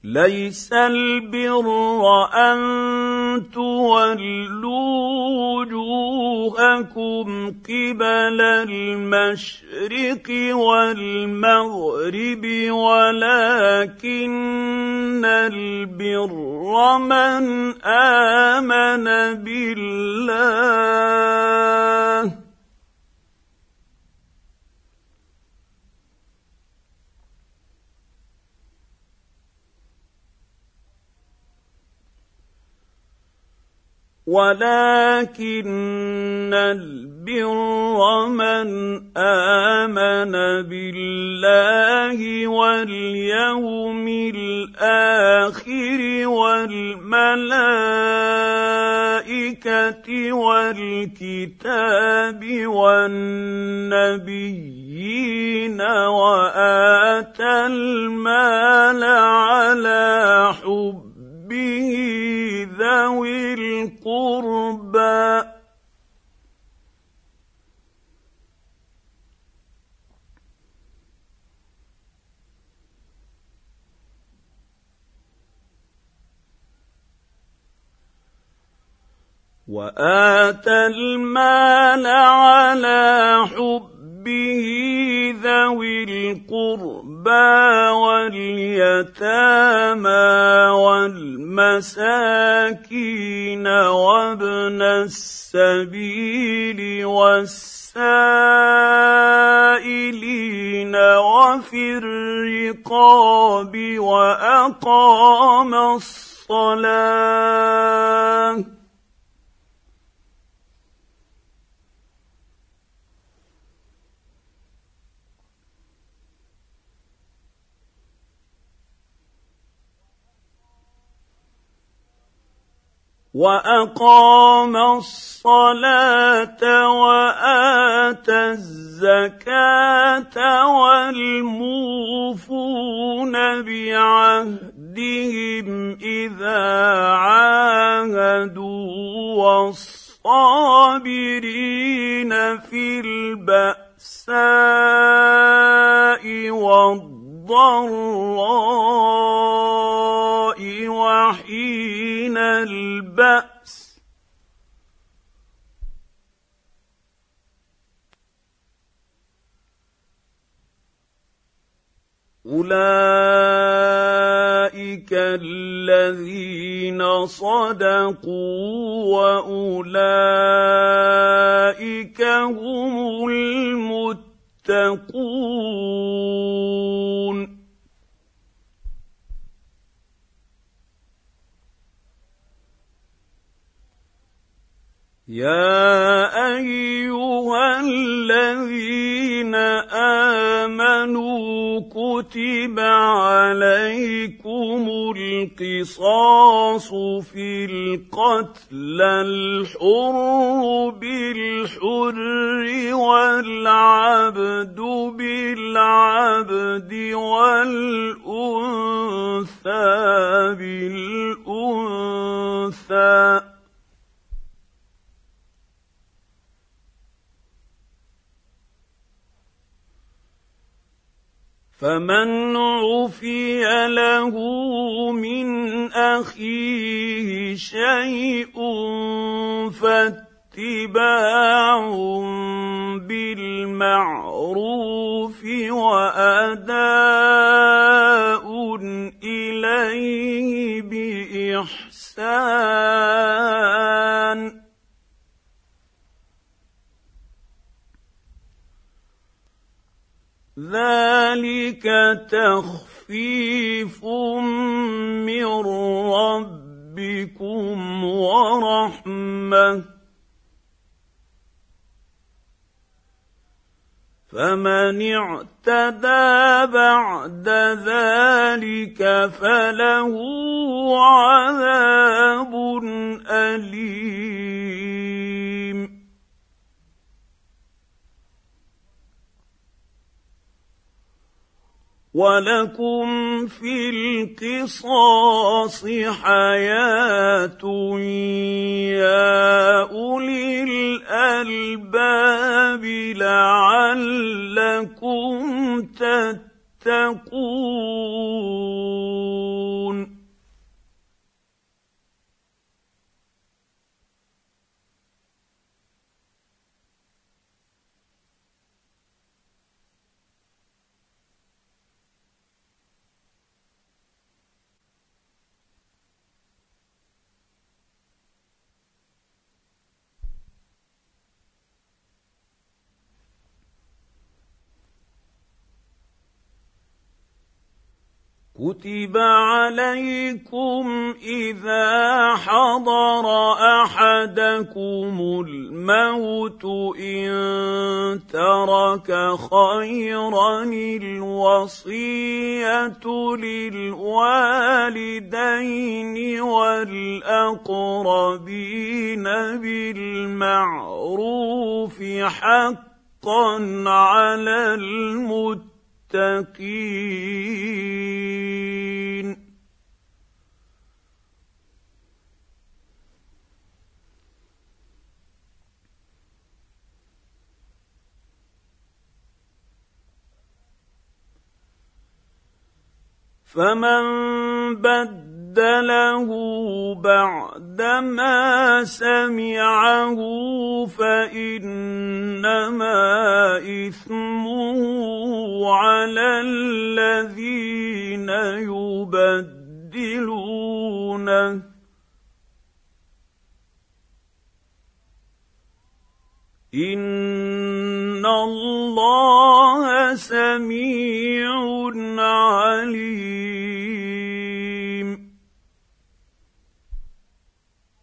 ليس البر أن تولوا وجوهكم قبل المشرق والمغرب ولكن البر من آمن بالله ولكن البر من آمن بالله واليوم الآخر والملائكة والكتاب والنبيين وآتى المال على حبه ذوي القربى ذوي القربى واليتامى والمساكين وابن السبيل والسائلين وفي الرقاب وأقام الصلاة وآتى الزكاة والموفون بعهدهم إذا عاهدوا والصابرين في البأساء والضراء وحين البأس أولئك الذين صدقوا وأولئك هم المتقون يا أيها الذين آمنوا كتب عليكم القصاص في القتلى الحر بالحر والعبد بالعبد والأنثى بالأنثى فمن عفي له من أخيه شيء فاتباع بالمعروف وأداء إليه بإحسان ذلك تخفيف من ربكم ورحمة فمن اعتدى بعد ذلك فله عذاب أليم ولكم في القصاص حياة يا أولي الألباب لعلكم تتقون كتب عليكم اذا حضر احدكم الموت ان ترك خيرا الوصيه للوالدين والاقربين بالمعروف حقا على المتقين. فمن بدله بعدما سمعه فإنما إثمه على الذين يبدلونه إن الله سميع